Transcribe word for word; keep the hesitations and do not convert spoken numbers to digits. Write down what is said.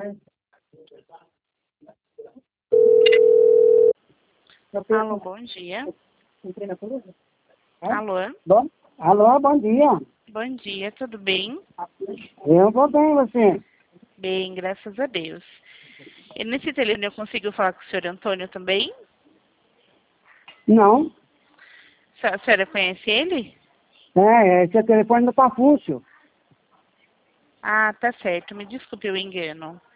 Alô, bom dia. Alô? Bom, alô, bom dia. Bom dia, tudo bem? Eu vou bem, você? Bem, graças a Deus. E nesse telefone eu consigo falar com o senhor Antônio também? Não. A senhora conhece ele? É, esse é o telefone do Pafúcio. Ah, tá certo. Me desculpe o engano.